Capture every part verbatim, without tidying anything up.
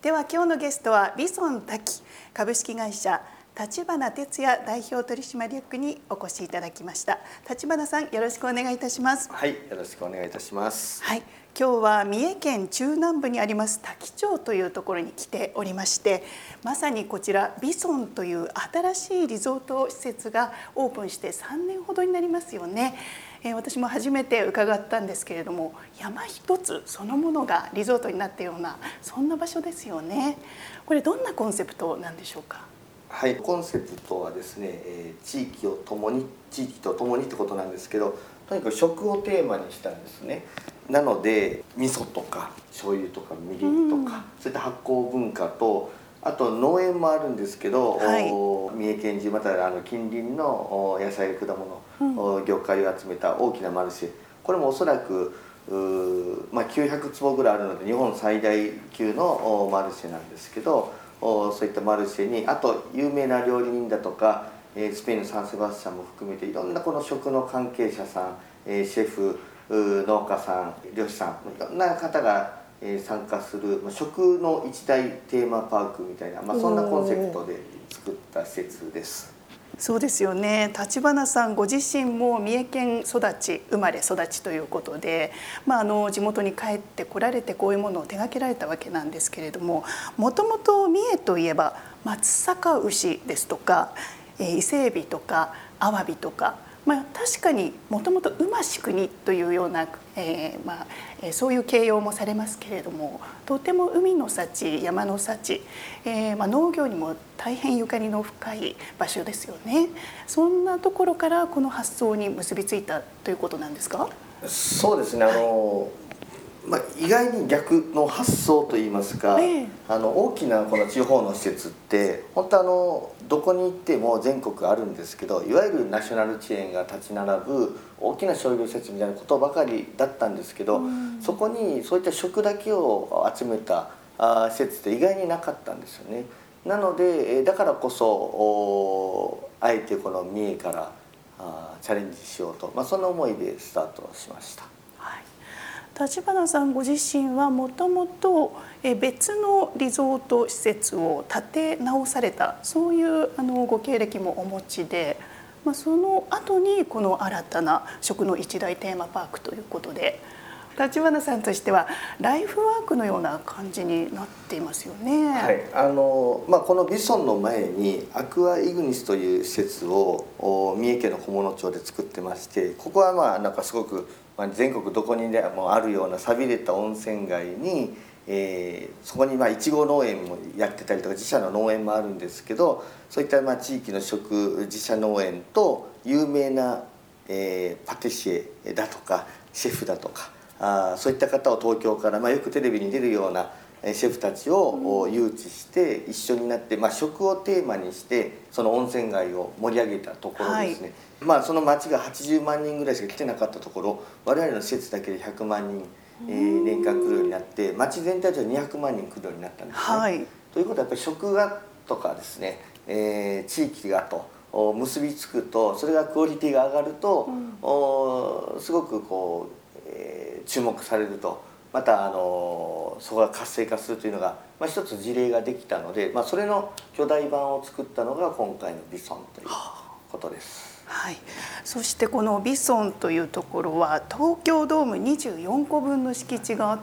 では今日のゲストはビソン滝株式会社立花哲也代表取締役にお越しいただきました。立花さん、よろしくお願いいたします。 はい、よろしくお願いいたします。 はい、今日は三重県中南部にあります多気町というところに来ておりまして、まさにこちらビソンという新しいリゾート施設がオープンしてさんねんほどになりますよね。えー、私も初めて伺ったんですけれども、山一つそのものがリゾートになったようなそんな場所ですよね。これどんなコンセプトなんでしょうか。 はい、コンセプトはですね、えー、地域を共に地域と共にってことなんですけど、とにかく食をテーマにしたんですね。なので味噌とか醤油とかみりんとか、うん、そういった発酵文化と、あと農園もあるんですけど、はい、三重県中またあの近隣の野菜果物、うん、魚介を集めた大きなマルシェ、これもおそらくまあ、きゅうひゃくつぼぐらいあるので日本最大級のマルシェなんですけど、そういったマルシェにあと有名な料理人だとかスペインのサンセバスチャンも含めていろんなこの食の関係者さん、シェフ、農家さん、漁師さん、いろんな方が参加する食の一大テーマパークみたいな、まあ、そんなコンセプトで作った施設です。 そうですよね。立花さんご自身も三重県育ち生まれ育ちということで、まあ、あの地元に帰ってこられてこういうものを手掛けられたわけなんですけれども、もともと三重といえば松阪牛ですとか伊勢海老とかアワビとか、まあ、確かにもともと馬し国というような、えーまあえー、そういう形容もされますけれども、とても海の幸山の幸、えーまあ、農業にも大変ゆかりの深い場所ですよね。そんなところからこの発想に結びついたということなんですか。 そうですね、あの、まあ、意外に逆の発想といいますか、えー、あの大きなこの地方の施設って本当あのどこに行っても全国あるんですけど、いわゆるナショナルチェーンが立ち並ぶ大きな商業施設みたいなことばかりだったんですけど、うん、そこにそういった食だけを集めたあ施設って意外になかったんですよね。なのでだからこそあえてこの三重からあチャレンジしようと、まあ、そんな思いでスタートしました。 立花さんご自身はもともと別のリゾート施設を建て直された、そういうあのご経歴もお持ちで、まあ、その後にこの新たな食の一大テーマパークということで、立花さんとしてはライフワークのような感じになっていますよね。 はい、あのまあ、このビソンの前にアクアイグニスという施設を三重県の菰野町で作ってまして、ここはまあなんかすごくまあ全国どこにでもあるような寂れた温泉街に、えー、そこにまあいちご農園もやってたりとか自社の農園もあるんですけど、そういったまあ地域の食自社農園と有名な、えー、パティシエだとかシェフだとか、あそういった方を東京から、まあ、よくテレビに出るようなシェフたちを誘致して一緒になって、まあ、食をテーマにしてその温泉街を盛り上げたところですね。はい、まあ、その町がはちじゅうまんにんぐらいしか来てなかったところ、我々の施設だけでひゃくまんにん、えー、年間来るようになって、町全体ではにひゃくまんにん来るようになったんですね。はい、ということはやっぱり食がとかですね、えー、地域がと結びつくと、それがクオリティが上がると、うん、すごくこう注目されると、またあのそこが活性化するというのが、まあ、一つ事例ができたので、まあ、それの巨大版を作ったのが今回のビソンということです。 はい、そしてこのビソンというところは東京ドームにじゅうよんこぶんの敷地があって、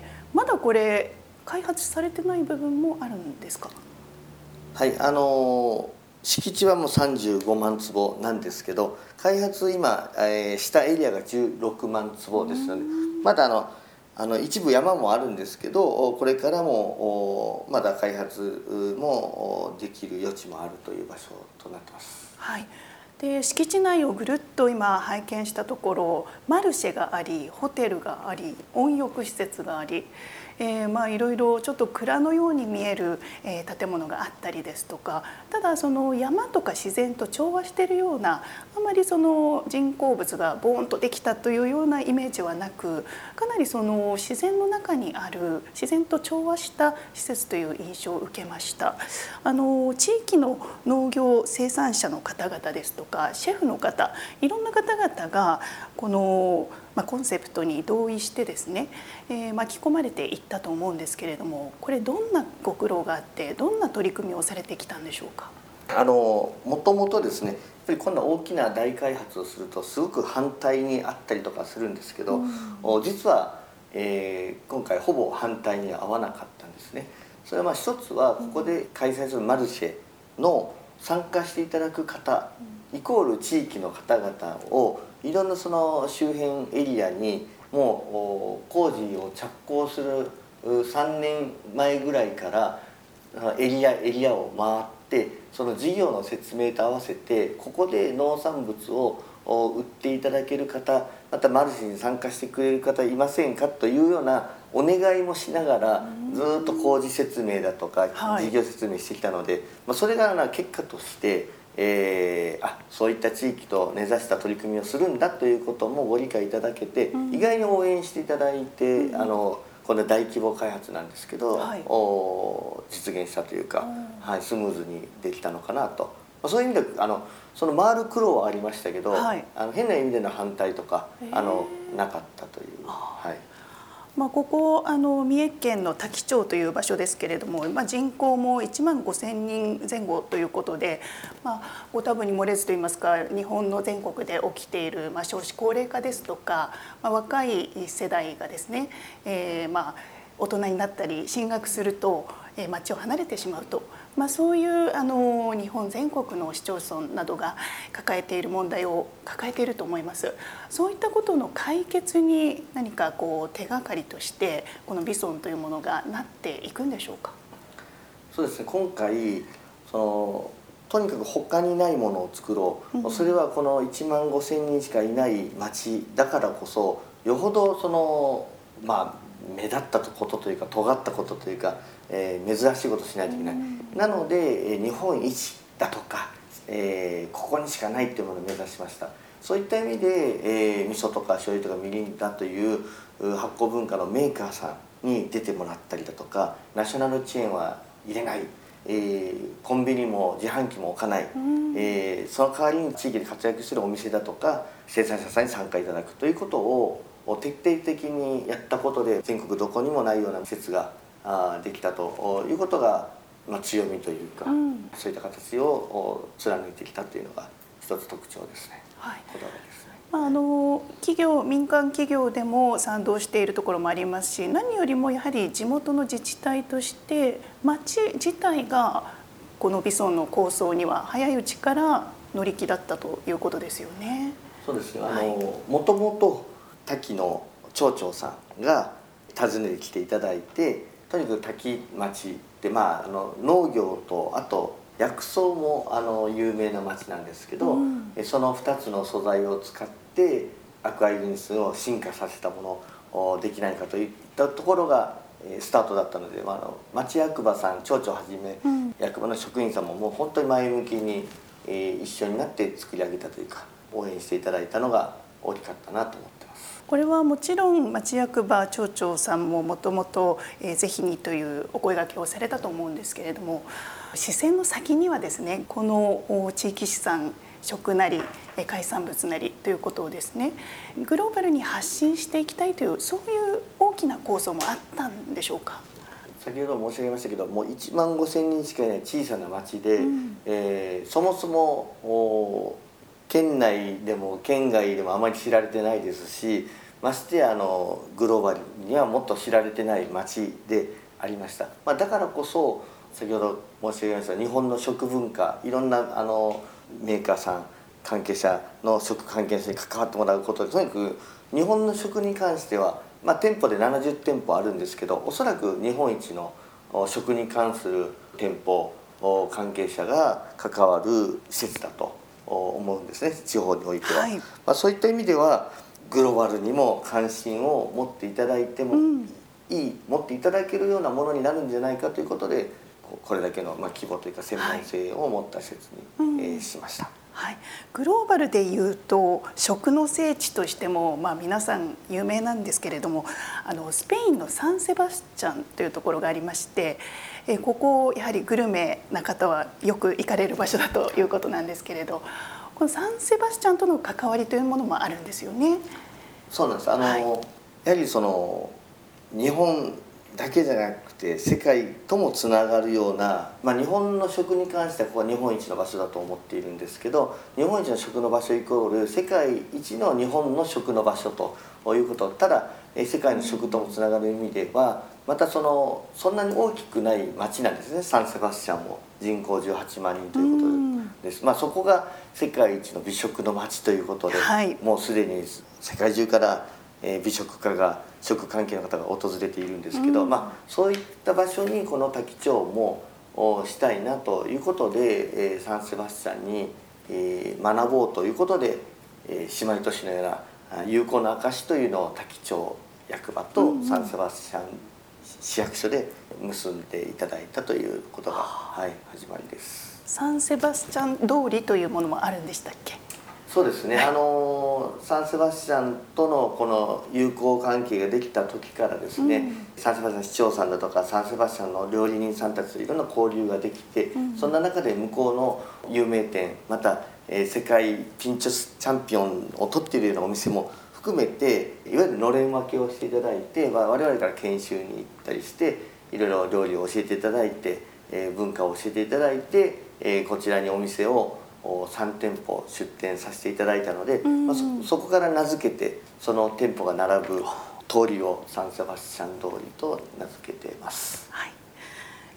まだこれ開発されてない部分もあるんですか。 はい、あの敷地はもうさんじゅうごまんつぼなんですけど、開発今、えー、したエリアがじゅうろくまんつぼですので、まだあのあの一部山もあるんですけど、これからもまだ開発もできる余地もあるという場所となってます。 はい、で敷地内をぐるっと今拝見したところ、マルシェがありホテルがあり温浴施設があり、えー、まあいろいろちょっと蔵のように見える、えー、建物があったりですとか、ただその山とか自然と調和しているような、あまりその人工物がボーンとできたというようなイメージはなく、かなりその自然の中にある自然と調和した施設という印象を受けました。あの地域の農業生産者の方々ですとかシェフの方、いろんな方々がこのまあ、コンセプトに同意してですね、えー、巻き込まれていったと思うんですけれども、これどんなご苦労があってどんな取り組みをされてきたんでしょうか。 あのもともとですね、やっぱりこんな大きな大開発をするとすごく反対にあったりとかするんですけど、うん、実は、えー、今回ほぼ反対には合わなかったんですね。それはまあ一つはここで開催するマルシェの参加していただく方、うん、イコール地域の方々をいろんなその周辺エリアにもう工事を着工するさんねんまえぐらいからエリアエリアを回って、その事業の説明と合わせてここで農産物を売っていただける方、またマルシェに参加してくれる方いませんかというようなお願いもしながらずっと工事説明だとか事業説明してきたので、はい、まあ、それが結果として、えー、あそういった地域と根ざした取り組みをするんだということもご理解いただけて、うん、意外に応援していただいて、うん、あのこれ大規模開発なんですけど、はい、お実現したというか、はい、スムーズにできたのかなと。そういう意味であのその回る苦労はありましたけど、はい、あの変な意味での反対とかあのなかったという。はい、 まあ、ここあの三重県の多気町という場所ですけれども、まあ、人口もいちまんごせんにんぜん後ということで、まあ、ご多分に漏れずといいますか、日本の全国で起きている、まあ、少子高齢化ですとか、まあ、若い世代がですね、えー、まあ大人になったり進学すると、えー、町を離れてしまうと、まあ、そういうあの日本全国の市町村などが抱えている問題を抱えていると思います。そういったことの解決に何かこう手がかりとしてこのビソンというものがなっていくんでしょうか。 そうですね、今回そのとにかく他にないものを作ろう、うん、それはこのいちまんごせんにんしかいない町だからこそよほどそのまあ目立ったことというか尖ったことというか、えー、珍しいことをしないといけない、うん、なので日本一だとか、えー、ここにしかないっていうものを目指しました。そういった意味で、えー、味噌とか醤油とかみりんだという発酵文化のメーカーさんに出てもらったりだとか、ナショナルチェーンは入れない、えー、コンビニも自販機も置かない、うん、えー、その代わりに地域で活躍するお店だとか生産者さんに参加いただくということを徹底的にやったことで全国どこにもないような施設ができたということが、まあ、強みというか、うん、そういった形を貫いてきたというのが一つ特徴ですね。はい、こだわりですね。 まあ、あの企業民間企業でも賛同しているところもありますし、何よりもやはり地元の自治体として町自体がこのビソンの構想には早いうちから乗り気だったということですよね。 そうですね、あの、はい、もともと多気の町長さんが訪ねてきていただいて、とにかく多気町って、まあ、あの農業とあと薬草もあの有名な町なんですけど、うん、そのふたつの素材を使ってアクアイグニスを進化させたものできないかといったところがスタートだったので、まあ、あの町役場さん町長はじめ、うん、役場の職員さんももう本当に前向きに、えー、一緒になって作り上げたというか応援していただいたのが大きかったなと思ってます。 これはもちろん町役場町長さんももともとぜひにというお声掛けをされたと思うんですけれども、視線の先にはですね、この地域資産食なり海産物なりということをですねグローバルに発信していきたいというそういう大きな構想もあったんでしょうか。 先ほど申し上げましたけどもういちまんごせんにんしかいない小さな町で、うん、えー、そもそも県内でも県外でもあまり知られてないですし、ましてやあのグローバルにはもっと知られてない町でありました。まあ、だからこそ先ほど申し上げました日本の食文化、いろんなあのメーカーさん関係者の食関係者に関わってもらうことで、とにかく日本の食に関しては、まあ、店舗でななじゅってんぽあるんですけど、おそらく日本一の食に関する店舗関係者が関わる施設だと思うんですね、地方においては。はい、まあ、そういった意味ではグローバルにも関心を持っていただいてもいい、うん、持っていただけるようなものになるんじゃないかということで、これだけのまあ規模というか専門性を持った施設に、はい、えー、しました。 はい、グローバルでいうと食の聖地としても、まあ、皆さん有名なんですけれども、あのスペインのサンセバスチャンというところがありまして、えここやはりグルメな方はよく行かれる場所だということなんですけれど、このサンセバスチャンとの関わりというものもあるんですよね。 そうなんです。あの、はい、やはりその日本だけじゃなくて世界ともつながるような、まあ、日本の食に関してはここは日本一の場所だと思っているんですけど、日本一の食の場所イコール世界一の日本の食の場所ということ。ただ世界の食ともつながる意味ではまたそのそんなに大きくない町なんですね。サンセバスチャンも人口じゅうはちまんにんということです。まあ、そこが世界一の美食の町ということで、はい、もうすでに世界中から美食家が食関係の方が訪れているんですけど、うん、まあ、そういった場所にこの多気町もしたいなということで、サンセバスチャンに学ぼうということで姉妹都市のような友好の証というのを多気町役場とサンセバスチャン市役所で結んでいただいたということが、はい、始まりです。 サンセバスチャン通りというものもあるんでしたっけ？ そうですね、はい、あのサンセバスチャンとのこの友好関係ができた時からですね、うん、サンセバスチャン市長さんだとかサンセバスチャンの料理人さんたちといろんな交流ができて、うん、そんな中で向こうの有名店、また、えー、世界ピンチョチャンピオンを取っているようなお店も含めていわゆるのれん分けをしていただいて、まあ、我々から研修に行ったりしていろいろ料理を教えていただいて、えー、文化を教えていただいて、えー、こちらにお店をさん店舗出店させていただいたので、まあ、そ, そこから名付けてその店舗が並ぶ通りをサンセバスチャン通りと名付けています。 はい、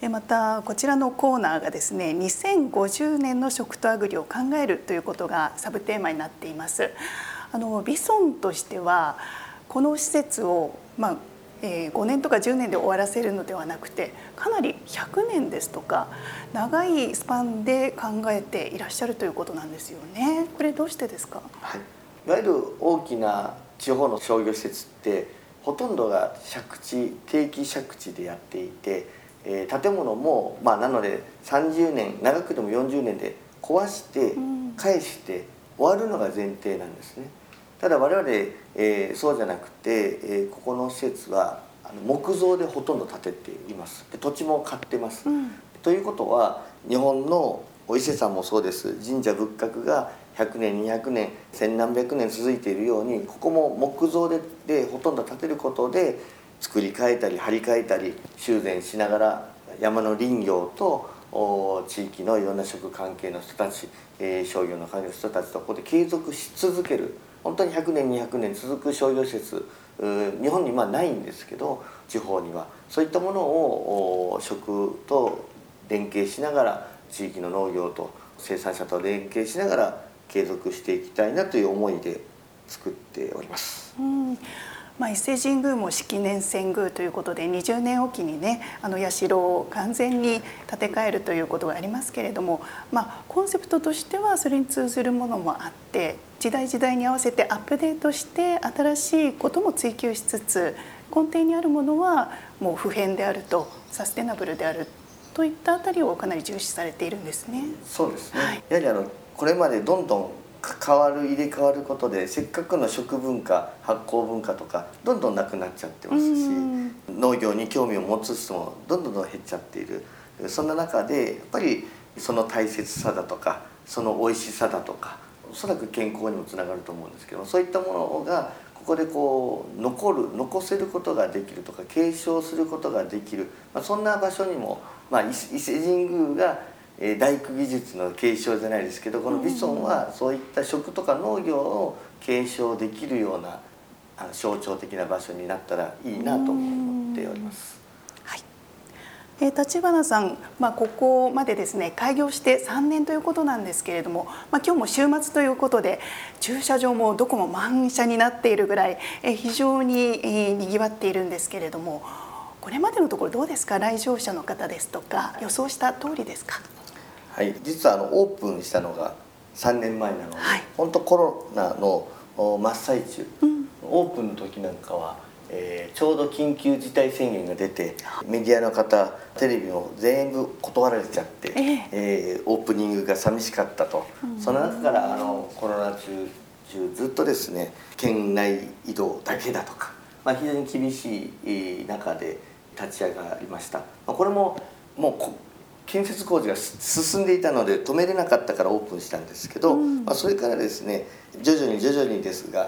またこちらのコーナーがですね、にせんごじゅうねんの食とアグリを考えるということがサブテーマになっています。あのビソンとしてはこの施設を、まあえー、ごねんとかじゅうねんで終わらせるのではなくて、かなりひゃくねんですとか長いスパンで考えていらっしゃるということなんですよね。これどうしてですか？ はい、いわゆる大きな地方の商業施設ってほとんどが借地定期借地でやっていて、えー、建物も、まあ、なのでさんじゅうねん長くてもよんじゅうねんで壊して返して終わるのが前提なんですね。ただ我々、えー、そうじゃなくて、えー、ここの施設はあの木造でほとんど建てています。で土地も買ってます、うん、ということは日本のお伊勢さんもそうです。神社仏閣がひゃくねんにひゃくねん千何百年続いているように、ここも木造 で, でほとんど建てることで作り変えたり張り替えたり修繕しながら山の林業と地域のいろんな食関係の人たち、えー、商業の関係の人たちとここで継続し続ける、本当にひゃくねんにひゃくねん続く商業施設、日本にまあないんですけど地方にはそういったものを食と連携しながら地域の農業と生産者と連携しながら継続していきたいなという思いで作っております。 うん、まあ、伊勢神宮も式年遷宮ということでにじゅうねんおきにね、あの社を完全に建て替えるということがありますけれども、まあ、コンセプトとしてはそれに通ずるものもあって、時代時代に合わせてアップデートして新しいことも追求しつつ、根底にあるものはもう不変であると、サステナブルであるといったあたりをかなり重視されているんですね。 そうですね、はい、やはりあのこれまでどんどん変わる入れ替わることでせっかくの食文化発酵文化とかどんどんなくなっちゃってますし、農業に興味を持つ人もどんどん減っちゃっている。そんな中でやっぱりその大切さだとかその美味しさだとか、おそらく健康にもつながると思うんですけど、そういったものがここでこう残る残せることができるとか継承することができる、まあ、そんな場所にも、まあ、伊勢神宮が大工技術の継承じゃないですけど、このビソンはそういった食とか農業を継承できるようなあの象徴的な場所になったらいいなと思っております。 はい、えー、立花さん、まあ、ここまでですね開業してさんねんということなんですけれども、まあ、今日も週末ということで駐車場もどこも満車になっているぐらい、えー、非常に、えー、にぎわっているんですけれども、これまでのところどうですか？来場者の方ですとか予想した通りですか？ はい、実はあのオープンしたのがさんねんまえなので、はい、本当コロナの真っ最中、うん、オープンの時なんかは、えー、ちょうど緊急事態宣言が出てメディアの方テレビも全部断られちゃって、えーえー、オープニングが寂しかったと、うん、その中からあのコロナ中中ずっとですね県内移動だけだとか、まあ、非常に厳しい中で立ち上がりました。まあ、これももうこ建設工事が進んでいたので止めれなかったからオープンしたんですけど、うん、まあ、それからですね徐々に徐々にですが、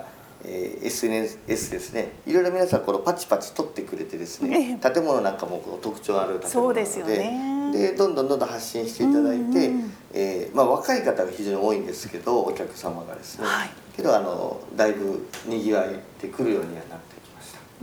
えー、エスエヌエス ですね、いろいろ皆さんこのパチパチ撮ってくれてですね、建物なんかもこう特徴ある建物なので、 そうですよね。 でどんどんどんどん発信していただいて、 うんうん、 えーまあ、若い方が非常に多いんですけど、お客様がですね、はい、けどあのだいぶにぎわいで来るようにはなってきました。 うん、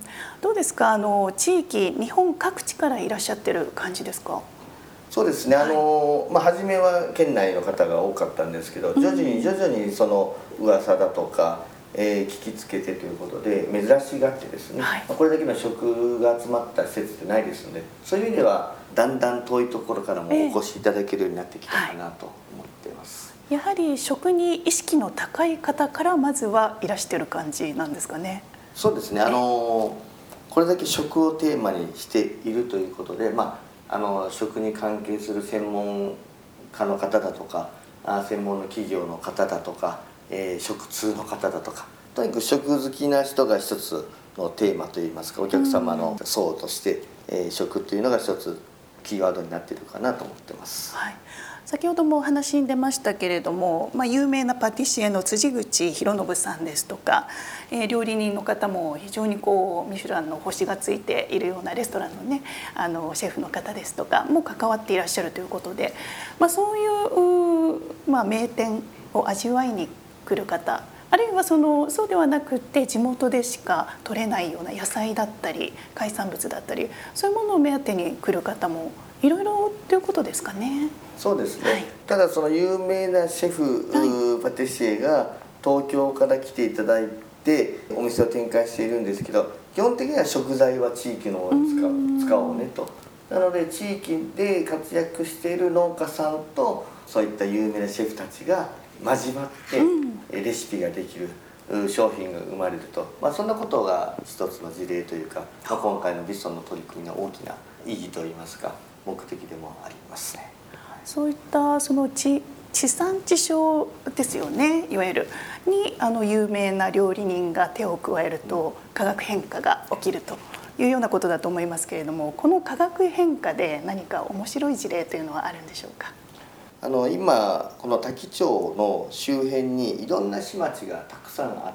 どうですか、あの地域、日本各地からいらっしゃってる感じですか？ そうですね、あの、まあ、初めは県内の方が多かったんですけど、徐々に徐々にその噂だとか、えー、聞きつけてということで珍しがってですね、はい、これだけの食が集まった施設ってないですので、そういう意味ではだんだん遠いところからもお越しいただけるようになってきたかなと思っています。 はい、やはり食に意識の高い方からまずはいらしてる感じなんですかね？ そうですね、あのこれだけ食をテーマにしているということで、まあ、あの食に関係する専門家の方だとか、あ専門の企業の方だとか、えー、食通の方だとか、とにかく食好きな人が一つのテーマといいますか、お客様の層として、えー、食というのが一つキーワードになっているかなと思ってます。 はい、先ほどもお話に出ましたけれども、まあ、有名なパティシエの辻口博信さんですとか、えー、料理人の方も非常にこうミシュランの星がついているようなレストランのね、あのシェフの方ですとかも関わっていらっしゃるということで、まあ、そういう、まあ、名店を味わいに来る方、あるいはそのそうではなくって地元でしか取れないような野菜だったり海産物だったり、そういうものを目当てに来る方もいろいろということですかね。 そうですね、 はい、 ただその有名なシェフ、はい、パティシエが東京から来ていただいてお店を展開しているんですけど、基本的には食材は地域のものを使う、使おうねと。なので地域で活躍している農家さんとそういった有名なシェフたちが交わってレシピができる商品が生まれると、まあ、そんなことが一つの事例というか、まあ、今回のビソンの取り組みの大きな意義といいますか目的でもありますね。 そういったその地地産地消ですよね、いわゆるにあの有名な料理人が手を加えると化学変化が起きるというようなことだと思いますけれども、この化学変化で何か面白い事例というのはあるんでしょうか？ あの今この多気町の周辺にいろんな市町がたくさんあって、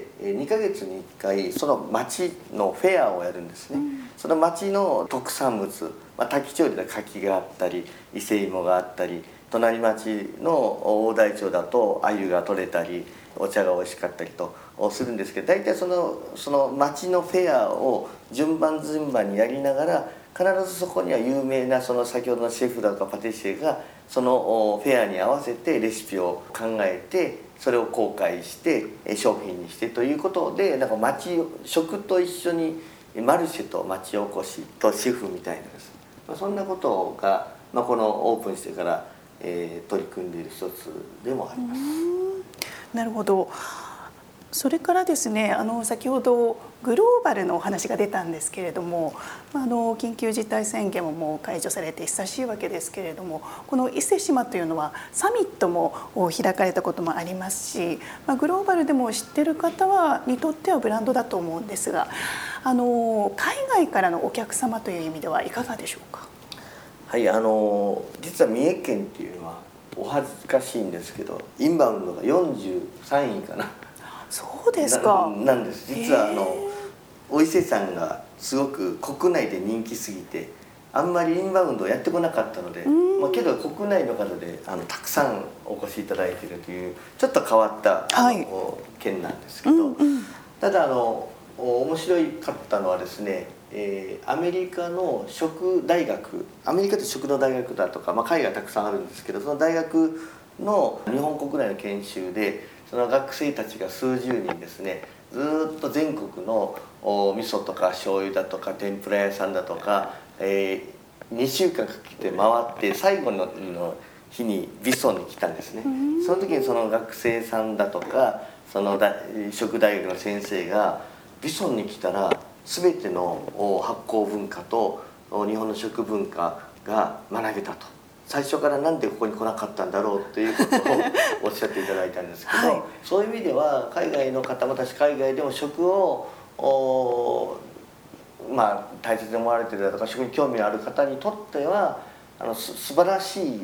にかげつにいっかいその町のフェアをやるんですね。うん、その町の特産物、まあ、多気町では柿があったり伊勢芋があったり、隣町の大台町だと鮎が取れたりお茶が美味しかったりとするんですけど、大体そのその町のフェアを順番順番にやりながら、必ずそこには有名なその先ほどのシェフだとかパティシエがそのフェアに合わせてレシピを考えて、それを公開して商品にしてということで、なんか町食と一緒にマルシェと町おこしとシェフみたいなですね、そんなことが、まあ、このオープンしてから、えー、取り組んでいる一つでもあります。 なるほど。それからですね、あの先ほどグローバルのお話が出たんですけれども、あの緊急事態宣言ももう解除されて久しいわけですけれども、この伊勢志摩というのはサミットも開かれたこともありますし、まあ、グローバルでも知ってる方はにとってはブランドだと思うんですが、あの海外からのお客様という意味ではいかがでしょうか？ はい、あの実は三重県っていうのはお恥ずかしいんですけど、インバウンドがよんじゅうさんいかな。 そうですか。 な, なんです実はあのお伊勢さんがすごく国内で人気すぎて、あんまりインバウンドをやってこなかったので、まあ、けど国内の方であのたくさんお越しいただいているというちょっと変わったあの、はい、県なんですけど、うんうん、ただあの面白かったのはですね、えー、アメリカの食大学、アメリカって食の大学だとか、まあ、海外たくさんあるんですけど、その大学の日本国内の研修でその学生たちが数十人ですね、ずっと全国のお味噌とか醤油だとか天ぷら屋さんだとか、えー、にしゅうかんかけて回って最後の日にビソンに来たんですね。その時にその学生さんだとかその食大学の先生がビソンに来たら全ての発酵文化と日本の食文化が学べたと。最初からなんでここに来なかったんだろうということをおっしゃっていただいたんですけど、はい、そういう意味では海外の方も私海外でも食をまあ大切に思われているだとか食に興味のある方にとってはあのす素晴らしい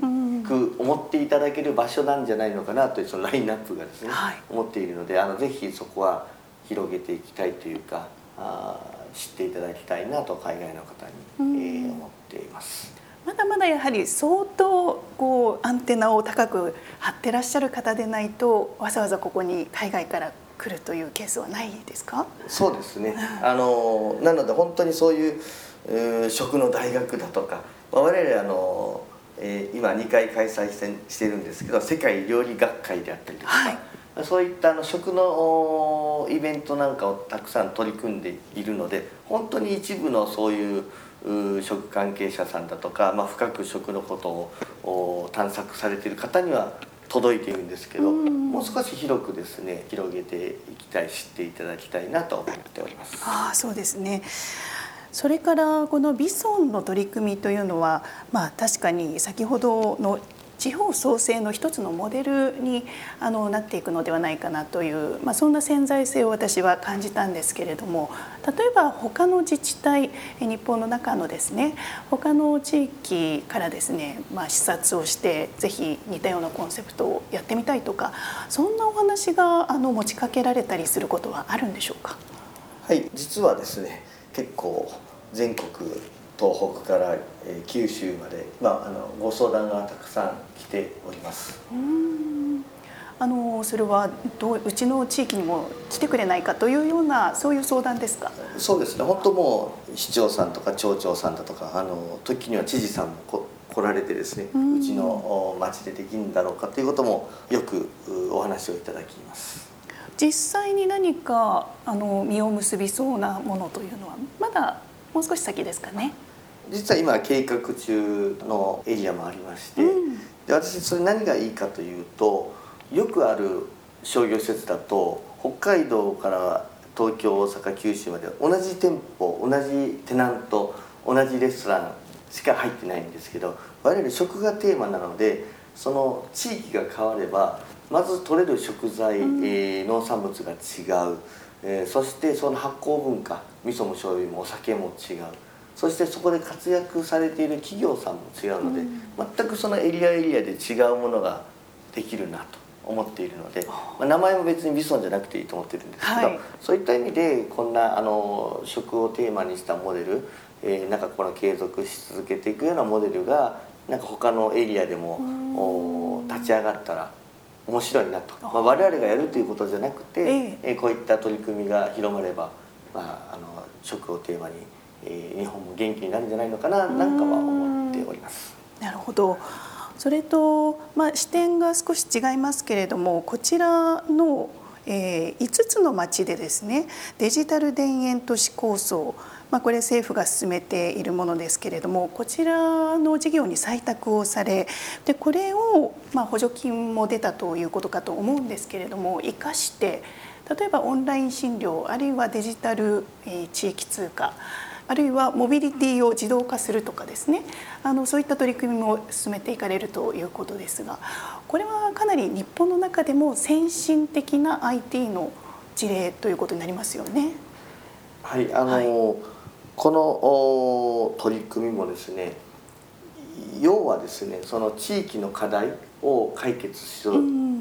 く思っていただける場所なんじゃないのかなというそのラインナップがですね、 はい、 思っているので、あのぜひそこは広げていきたいというか、あ知っていただきたいなと海外の方に、えー、思っています。 まだまだやはり相当こうアンテナを高く張ってらっしゃる方でないとわざわざここに海外から来るというケースはないですか？ そうですね、あのなので本当にそういう、えー、食の大学だとか、我々あの、えー、今にかい開催してしているんですけど、世界料理学会であったりとか、はい、そういったあの食のイベントなんかをたくさん取り組んでいるので、本当に一部のそういう食関係者さんだとか、まあ、深く食のことを探索されている方には届いているんですけど、もう少し広くですね広げていきたい、知っていただきたいなと思っております。 ああ、そうですね。それからこのビソンの取り組みというのは、まあ、確かに先ほどの地方創生の一つのモデルにあのなっていくのではないかなという、まあ、そんな潜在性を私は感じたんですけれども、例えば他の自治体、日本の中のですね他の地域からですね、まあ、視察をしてぜひ似たようなコンセプトをやってみたいとか、そんなお話があの持ちかけられたりすることはあるんでしょうか？ はい、実はですね結構全国東北から九州まで、まあ、あのご相談がたくさん来ております。 うーん、あのそれはどううちの地域にも来てくれないかというようなそういう相談ですか？ そうですね、本当もう市長さんとか町長さんだとか、あの時には知事さんもこ来られてですね、うちの町でできるんだろうかということもよくお話をいただきます。 実際に何かあの実を結びそうなものというのはまだもう少し先ですかね？ 実は今計画中のエリアもありまして、うん、で私それ何がいいかというと、よくある商業施設だと北海道から東京大阪九州まで同じ店舗同じテナント同じレストランしか入ってないんですけど、我々食がテーマなのでその地域が変わればまず取れる食材、うん、えー、農産物が違う、えー、そしてその発酵文化、味噌も醤油もお酒も違う、そしてそこで活躍されている企業さんも違うので、うん、全くそのエリアエリアで違うものができるなと思っているので、まあ、名前も別にビソンじゃなくていいと思ってるんですけど、はい、そういった意味でこんなあの食をテーマにしたモデル、えー、なんかこの継続し続けていくようなモデルがなんか他のエリアでも立ち上がったら面白いなと、まあ、我々がやるということじゃなくて、えー、こういった取り組みが広まれば、まあ、あの食をテーマに、えー、日本も元気になるんじゃないのかななんかは思っております。 なるほど。それと、まあ、視点が少し違いますけれども、こちらの、えー、いつつの町でですねデジタル田園都市構想、まあ、これ政府が進めているものですけれども、こちらの事業に採択をされで、これを、まあ、補助金も出たということかと思うんですけれども、生かして例えばオンライン診療あるいはデジタル、えー、地域通貨あるいはモビリティを自動化するとかですね、あのそういった取り組みも進めていかれるということですが、これはかなり日本の中でも先進的な アイティー の事例ということになりますよね。 はい、あの、はい、この取り組みもですね、要はですねその地域の課題を解決しよう、うん、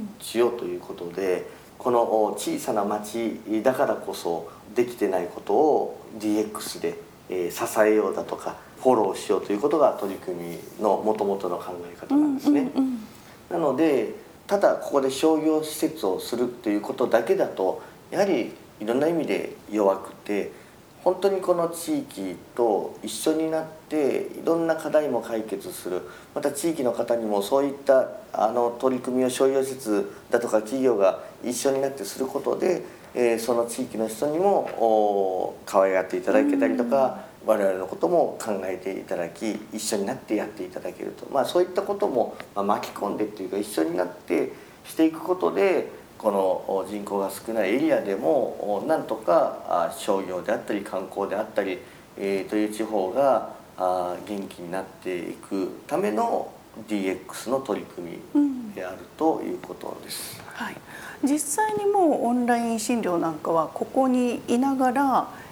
しようということで、この小さな町だからこそできてないことを ディーエックス でえー、支えようだとかフォローしようということが取り組みのもともとの考え方なんですね。うんうんうん、なのでただここで商業施設をするということだけだとやはりいろんな意味で弱くて、本当にこの地域と一緒になっていろんな課題も解決する、また地域の方にもそういったあの取り組みを商業施設だとか企業が一緒になってすることで、えー、その地域の人にも可愛がっていただけたりとか、我々のことも考えていただき一緒になってやっていただけると、まあ、そういったことも巻き込んでっていうか一緒になってしていくことで、この人口が少ないエリアでもなんとか商業であったり観光であったり、えー、という地方が元気になっていくための ディーエックス の取り組みであるということです。 うん、はい、実際にもうオンライン診療なんかはここにいながら、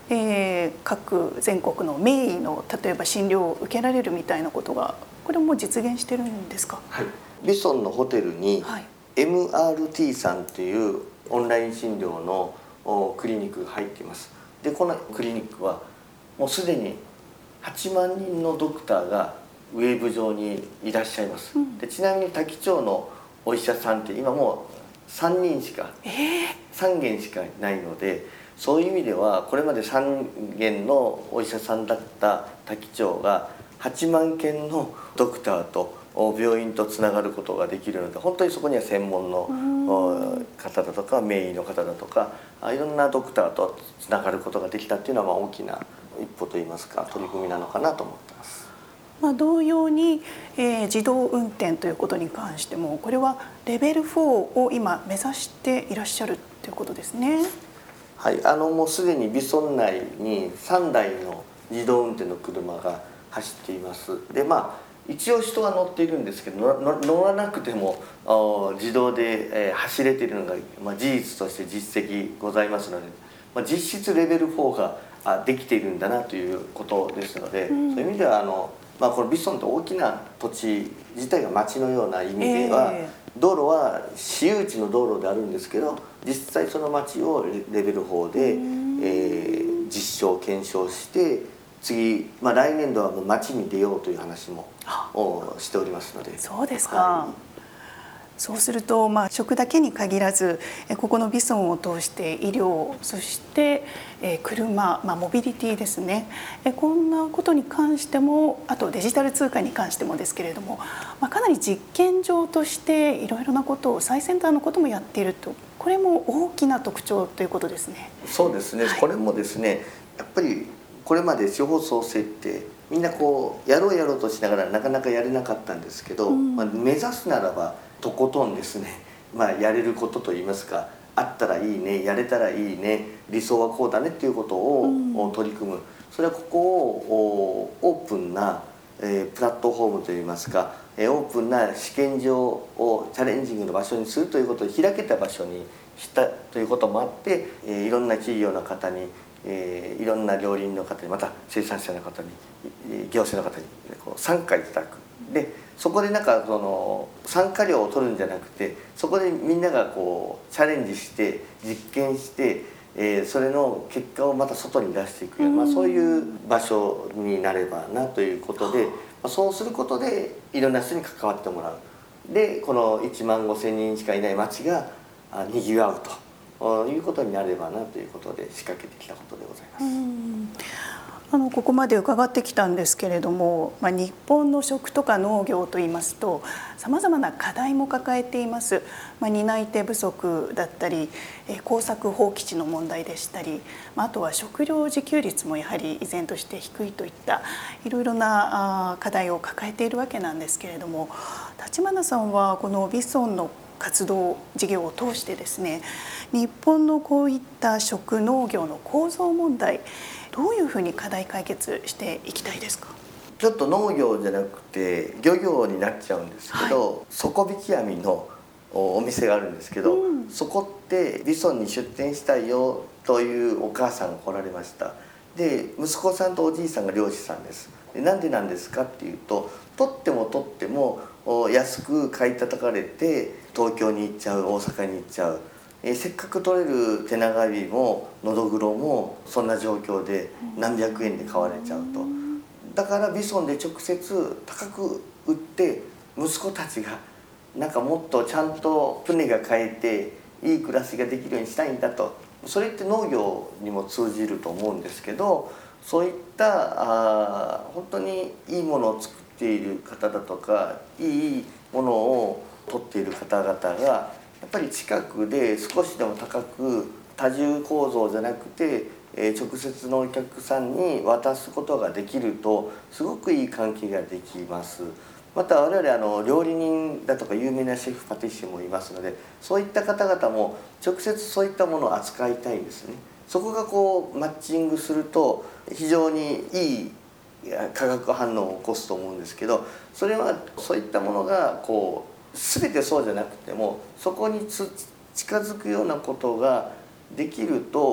えー、各全国の名医の例えば診療を受けられるみたいなことがこれも実現してるんですか？ はい、ビソンのホテルに、 はい、 エムアールティー さんというオンライン診療のクリニックが入っています。でこのクリニックはもうすでにはちまんにんのドクターがウェブ上にいらっしゃいます、うん、でちなみに多気町のお医者さんって今もうさんにんしか、えー、さんげんしかないので、そういう意味ではこれまでさんげんのお医者さんだった多気町がはちまんけんのドクターと病院とつながることができるので、本当にそこには専門の方だとか名医の方だとかいろんなドクターとつながることができたっていうのはまあ大きな一歩といいますか取り組みなのかなと思ってます。 まあ、同様に、えー、自動運転ということに関してもこれはレベルフォーを今目指していらっしゃるということですね。 はい、あのもうすでにビソン内にさんだいの自動運転の車が走っています。でまあ一応人は乗っているんですけど乗らなくても自動で、えー、走れているのが、まあ、事実として実績ございますので、まあ、実質レベルフォーができているんだなということですので、うん、そういう意味ではあの、まあ、このビソンって大きな土地自体が町のような意味では、えー、道路は私有地の道路であるんですけど実際その町をレベルフォーで、えー、実証検証して次、まあ、来年度はもう街に出ようという話もしておりますので。 そうですか、はい、そうすると、まあ、食だけに限らずここのビソンを通して医療そして車、まあ、モビリティですね、こんなことに関してもあとデジタル通貨に関してもですけれども、まあ、かなり実験場としていろいろなことを最先端のこともやっていると、これも大きな特徴ということですね。 そうですね、はい、これもですねやっぱりこれまで地方創生ってみんなこうやろうやろうとしながらなかなかやれなかったんですけど、うん、まあ、目指すならばとことんですね、まあ、やれることといいますかあったらいいねやれたらいいね理想はこうだねっていうことを、うん、取り組む、それはここをオープンな、えー、プラットフォームといいますか、えー、オープンな試験場をチャレンジングの場所にするということを開けた場所にしたということもあって、えー、いろんな企業の方にえー、いろんな料理人の方にまた生産者の方に行政の方にこう参加いただく。でそこでなんかその参加料を取るんじゃなくてそこでみんながこうチャレンジして実験して、えー、それの結果をまた外に出していくような、まあ、そういう場所になればなということで、まあ、そうすることでいろんな人に関わってもらう。でこのいちまんごせんにんしかいない町がにぎわうということになればなということで仕掛けてきたことでございます。 うんあのここまで伺ってきたんですけれども、まあ、日本の食とか農業といいますとさまざまな課題も抱えています。まあ、担い手不足だったり耕作放棄地の問題でしたり、あとは食料自給率もやはり依然として低いといったいろいろな課題を抱えているわけなんですけれども、立花さんはこのビソンの活動事業を通してですね、日本のこういった食農業の構造問題どういうふうに課題解決していきたいですか？ ちょっと農業じゃなくて漁業になっちゃうんですけど、はい、底引き網のお店があるんですけど、うん、そこってビソンに出店したいよというお母さんが来られました。で息子さんとおじいさんが漁師さんです。でなんでなんですかっていうと、取っても取っても安く買い叩かれて東京に行っちゃう大阪に行っちゃう、えー、せっかく取れる手長エビもノドグロもそんな状況で何百円で買われちゃうと。だからビソンで直接高く売って息子たちがなんかもっとちゃんと船が買えていい暮らしができるようにしたいんだと。それって農業にも通じると思うんですけど、そういったあ本当にいいものを作っている方だとかいいものを取っている方々がやっぱり近くで少しでも高く多重構造じゃなくて直接のお客さんに渡すことができるとすごくいい関係ができます。また我々あの料理人だとか有名なシェフパティシエもいますので、そういった方々も直接そういったものを扱いたいんですね。そこがこうマッチングすると非常にいい化学反応を起こすと思うんですけど、それはそういったものがこう全てそうじゃなくてもそこにつ近づくようなことができると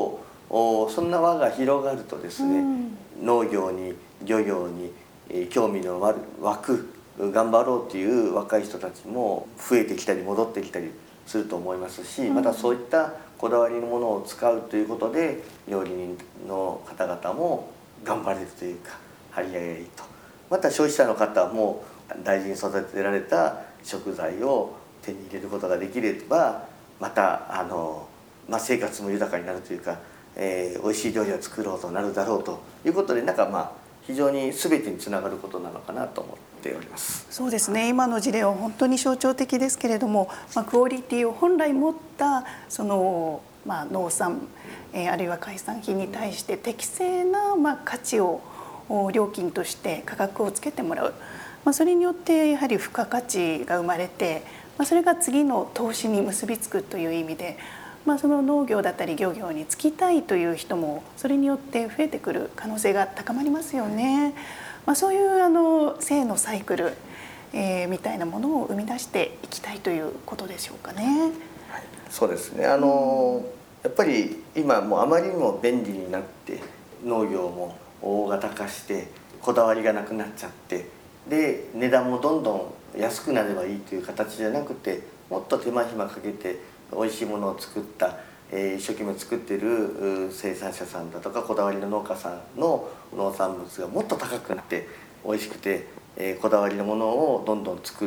おそんな輪が広がるとですね、うん、農業に漁業に、えー、興味の湧く頑張ろうという若い人たちも増えてきたり戻ってきたりすると思いますし、またそういったこだわりのものを使うということで料理人の方々も頑張れるというか張り合いがいいと、また消費者の方も大事に育てられた食材を手に入れることができればまたあの、まあ、生活も豊かになるというか、えー、美味しい料理を作ろうとなるだろうということで、なんかまあ非常に全てにつながることなのかなと思っております。 そうですね、今の事例は本当に象徴的ですけれども、まあ、クオリティを本来持ったその、まあ、農産、えー、あるいは海産品に対して適正な、まあ、価値を料金として価格をつけてもらう、まあ、それによってやはり付加価値が生まれて、まあ、それが次の投資に結びつくという意味で、まあ、その農業だったり漁業に就きたいという人もそれによって増えてくる可能性が高まりますよね。まあ、そういうあの正のサイクル、えー、みたいなものを生み出していきたいということでしょうかね。 はい、そうですね。あの、うん、やっぱり今もうあまりにも便利になって農業も大型化してこだわりがなくなっちゃって、で値段もどんどん安くなればいいという形じゃなくて、もっと手間暇かけて美味しいものを作った、えー、一生懸命作っている生産者さんだとかこだわりの農家さんの農産物がもっと高くなって美味しくて、えー、こだわりのものをどんどん作って、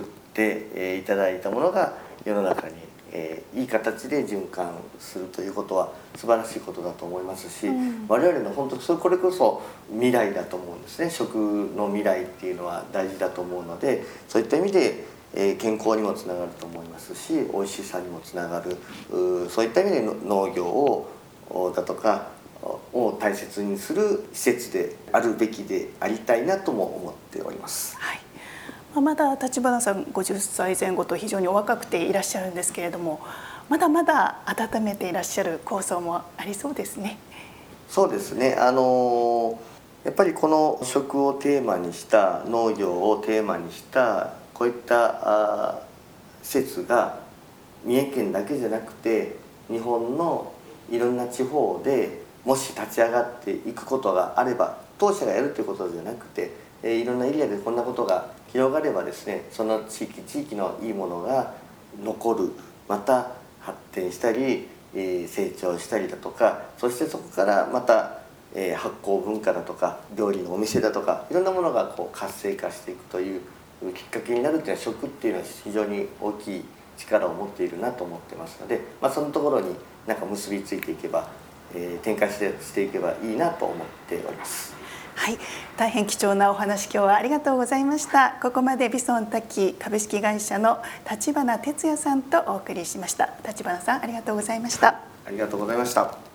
えー、いただいたものが世の中に、えー、いい形で循環するということは素晴らしいことだと思いますし、うん、我々の本当それこれこそ未来だと思うんですね。食の未来っていうのは大事だと思うので、そういった意味で健康にもつながると思いますし、美味しさにもつながる、そういった意味で農業をだとかを大切にする施設であるべきでありたいなとも思っております。 はい、まだ立花さんごじゅっさいぜん後と非常にお若くていらっしゃるんですけれども、まだまだ温めていらっしゃる構想もありそうですね。 そうですね、あのやっぱりこの食をテーマにした農業をテーマにしたこういった施設が三重県だけじゃなくて日本のいろんな地方でもし立ち上がっていくことがあれば、当社がやるということじゃなくて、いろんなエリアでこんなことが広がればですね、その地域地域のいいものが残る、また発展したり成長したりだとか、そしてそこからまた発酵文化だとか料理のお店だとかいろんなものがこう活性化していくというきっかけになるというのは、食っていうのは非常に大きい力を持っているなと思ってますので、まあ、そのところになんか結びついていけば、えー、展開してしていけばいいなと思っております。 はい、大変貴重なお話今日はありがとうございました。ここまでビソンタキ株式会社の立花哲也さんとお送りしました。立花さん、ありがとうございました。 ありがとうございました。